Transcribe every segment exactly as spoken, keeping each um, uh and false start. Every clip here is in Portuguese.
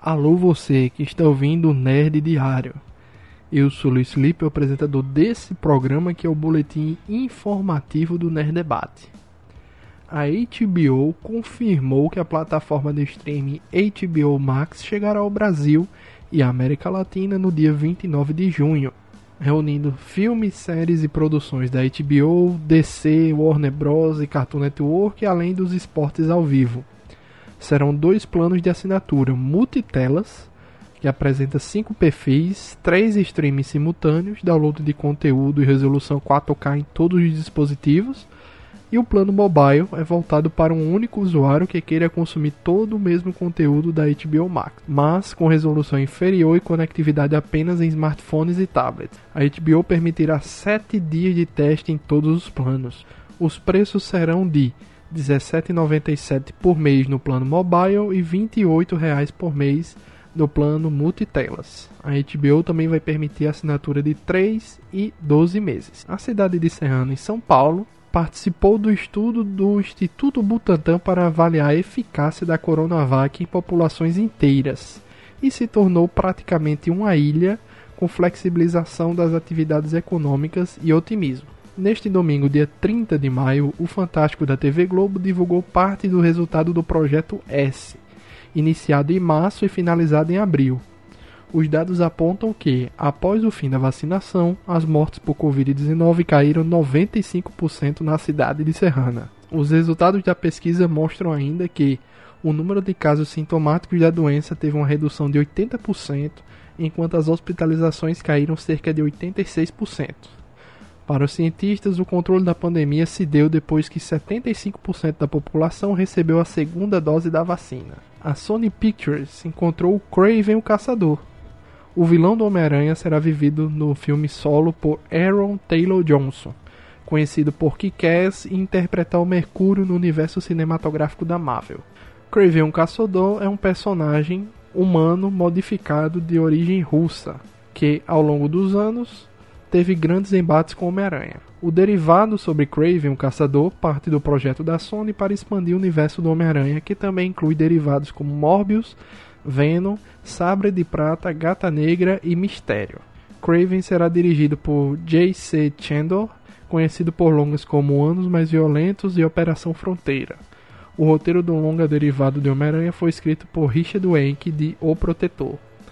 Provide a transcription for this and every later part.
Alô você que está ouvindo o Nerd Diário. Eu sou Luiz Felipe, o apresentador desse programa que é o boletim informativo do Nerd Debate. A H B O confirmou que a plataforma de streaming H B O Max chegará ao Brasil e à América Latina no dia vinte e nove de junho, reunindo filmes, séries e produções da H B O, D C, Warner Bros. E Cartoon Network, além dos esportes ao vivo. Serão dois planos de assinatura multitelas, que apresenta cinco perfis, três streams simultâneos, download de conteúdo e resolução quatro K em todos os dispositivos, e o plano mobile é voltado para um único usuário que queira consumir todo o mesmo conteúdo da H B O Max, mas com resolução inferior e conectividade apenas em smartphones e tablets. A H B O permitirá sete dias de teste em todos os planos. Os preços serão de dezessete reais e noventa e sete centavos por mês no plano mobile e vinte e oito reais por mês no plano multitelas. A H B O também vai permitir a assinatura de três e doze meses. A cidade de Serrana, em São Paulo, participou do estudo do Instituto Butantan para avaliar a eficácia da Coronavac em populações inteiras e se tornou praticamente uma ilha com flexibilização das atividades econômicas e otimismo. Neste domingo, dia trinta de maio, o Fantástico da T V Globo divulgou parte do resultado do Projeto S, iniciado em março e finalizado em abril. Os dados apontam que, após o fim da vacinação, as mortes por covid dezenove caíram noventa e cinco por cento na cidade de Serrana. Os resultados da pesquisa mostram ainda que o número de casos sintomáticos da doença teve uma redução de oitenta por cento, enquanto as hospitalizações caíram cerca de oitenta e seis por cento. Para os cientistas, o controle da pandemia se deu depois que setenta e cinco por cento da população recebeu a segunda dose da vacina. A Sony Pictures encontrou o Kraven o Caçador. O vilão do Homem-Aranha será vivido no filme solo por Aaron Taylor Johnson, conhecido por Kick-Ass e interpretar o Mercúrio no universo cinematográfico da Marvel. Kraven o Caçador é um personagem humano modificado de origem russa, que, ao longo dos anos, teve grandes embates com Homem-Aranha. O derivado sobre Kraven o Caçador parte do projeto da Sony para expandir o universo do Homem-Aranha, que também inclui derivados como Morbius, Venom, Sabre de Prata, Gata Negra e Mistério. Kraven será dirigido por J C Chandor, conhecido por longas como Anos Mais Violentos e Operação Fronteira. O roteiro do longa derivado de Homem-Aranha foi escrito por Richard Wenk de O Protetor.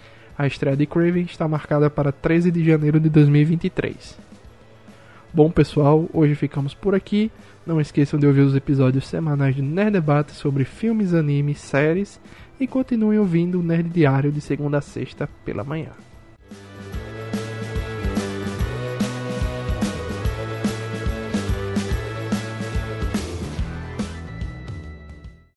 A estreia de Kraven está marcada para treze de janeiro de dois mil e vinte e três. Bom pessoal, hoje ficamos por aqui. Não esqueçam de ouvir os episódios semanais do Nerd Debate sobre filmes, animes, séries e continuem ouvindo o Nerd Diário de segunda a sexta pela manhã.